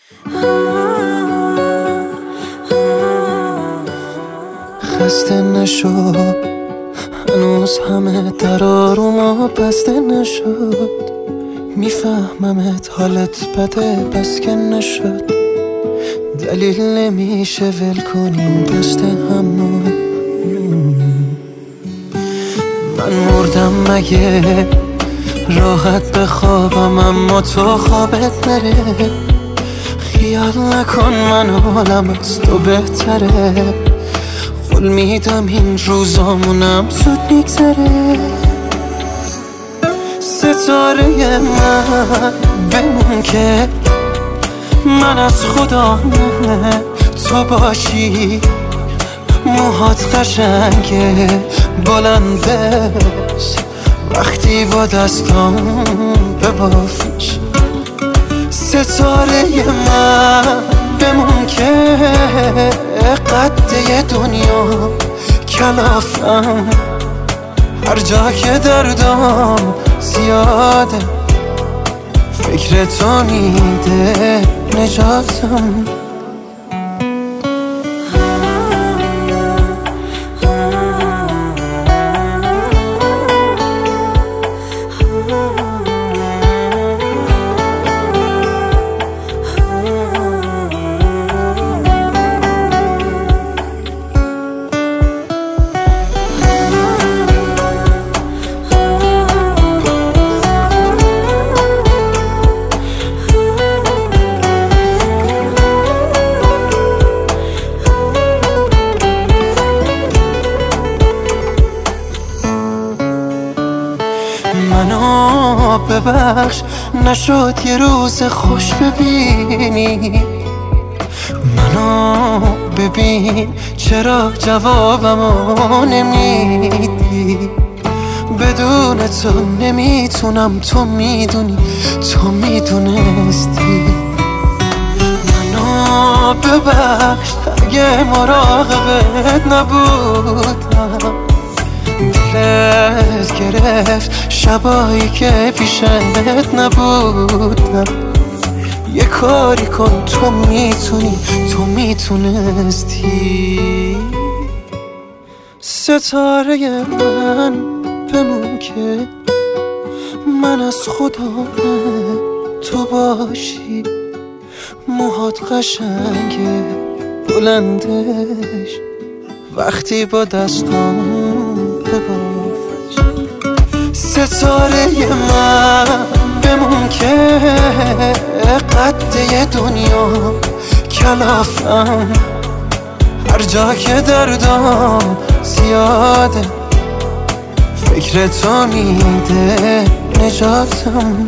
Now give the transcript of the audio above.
خسته نشو، هنوز همه در آروما بسته نشد. میفهممت حالت بده بس که نشد. دلیل نمیشه ول کنیم دست همو. من مردم مگه راحت بخوابم اما تو خوابت نره. خیال نکن من حالم از تو بهتره. قول میدم این روزامونم زود میگذره. ستاره من بمون که من از خدا نه تو باشی. موهات قشنگه بلندش وقتی با دستام ببافیش. ستاره من بمون که قد دنیا کلافم. هر جا که دردام زیاده فکر تو میده نجاتم. منو ببخش نشد یه روز خوش ببینی. منو ببین چرا جوابمو نمیدی. بدون تو نمیتونم تو میدونی تو میدونستی. منو ببخش اگه مراقبت نبودم. دلت گرفت شبایی که پیشت نبودم. یه کاری کن تو میتونی تو میتونستی. ستاره من بمون که من از خدا نه تو باشی. موهات قشنگه بلندش وقتی با دستام ببافش. ستاره من بمون که قد دنیا کلافم. هر جا که دردام زیاده فکر تو میده نجاتم.